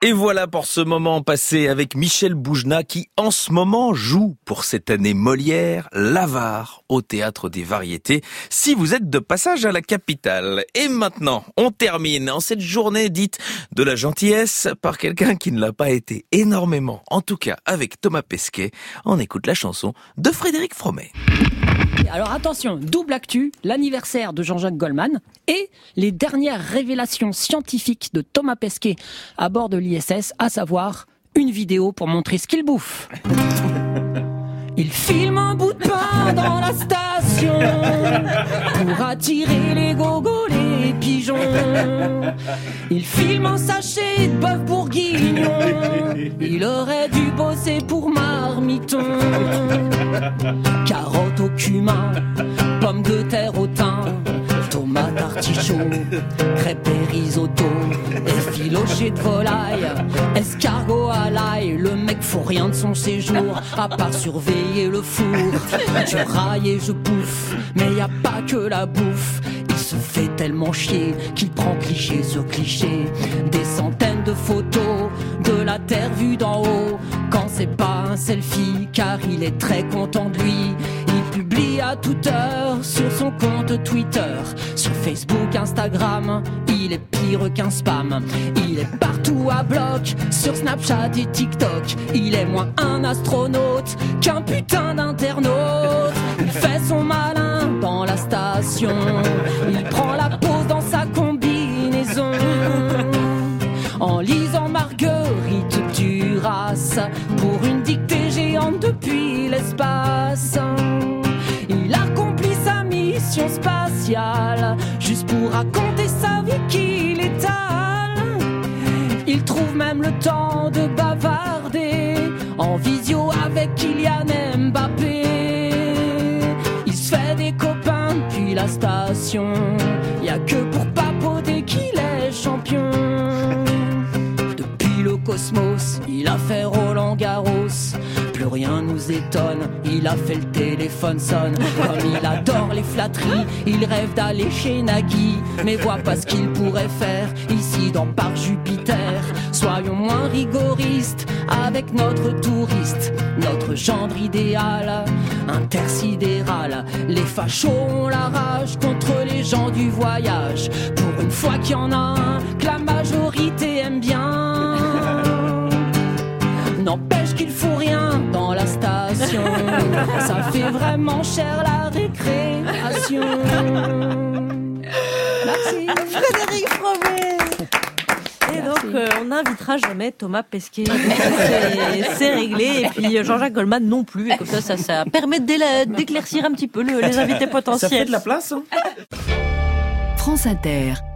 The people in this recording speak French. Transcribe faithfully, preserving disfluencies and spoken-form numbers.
Et voilà pour ce moment passé avec Michel Boujna qui en ce moment joue pour cette année Molière l'Avare au Théâtre des Variétés si vous êtes de passage à la capitale. Et maintenant, on termine en cette journée dite de la gentillesse par quelqu'un qui ne l'a pas été énormément, en tout cas avec Thomas Pesquet. On écoute la chanson de Frédéric Fromet. Alors attention, double actu, l'anniversaire de Jean-Jacques Goldman et les dernières révélations scientifiques de Thomas Pesquet à bord de l'I S S, à savoir une vidéo pour montrer ce qu'il bouffe. Il filme un bout de pain dans la station pour attirer les gogos, les pigeons. Il filme un sachet de bœuf bourguignon. Il aurait dû bosser pour Marmiton. Carottes au cumin, pommes de terre au thym, tomates artichauts, crêpes et risotto, effiloché de volaille, escargot à l'ail. Le mec faut rien de son séjour à part surveiller le four. Je raille et je bouffe, mais y a pas que la bouffe. Il se fait tellement chier qu'il prend cliché sur cliché. Des centaines de photos de la terre vue d'en haut, quand c'est pas un selfie, car il est très content de lui. Il publie à toute heure sur son compte Twitter, sur Facebook, Instagram, il est pire qu'un spam. Il est partout à bloc, sur Snapchat et TikTok. Il est moins un astronaute qu'un putain d'internaute. Il fait son malin dans la station, il prend la pause dans sa combinaison, en lisant Marguerite Duras pour une dictée géante depuis l'espace. Il accomplit sa mission spatiale juste pour raconter sa vie qu'il étale. Il trouve même le temps de bavarder en visio avec Kylian Mbappé. Il se fait des copains depuis la station, y a que pour papoter qu'il est champion. Depuis le cosmos, il a fait Roland Garros. Plus rien nous étonne, il a fait le téléphone sonne. Comme il adore les flatteries, il rêve d'aller chez Nagui, mais voit pas ce qu'il pourrait faire ici dans Parc Jupiter. Soyons moins rigoristes avec notre touriste, notre gendre idéal, intersidéral. Les fachos ont la rage contre les gens du voyage, pour une fois qu'il y en a un que la majorité aime bien. N'empêche qu'il faut rien dans la station, ça fait vraiment cher la récréation. Merci Frédéric Fromet. Et donc euh, on n'invitera jamais Thomas Pesquet, c'est, c'est réglé. Et puis Jean-Jacques Goldman non plus. Et comme ça, ça, ça permet d'éclaircir un petit peu le, les invités potentiels. Ça fait de la place, hein. France Inter.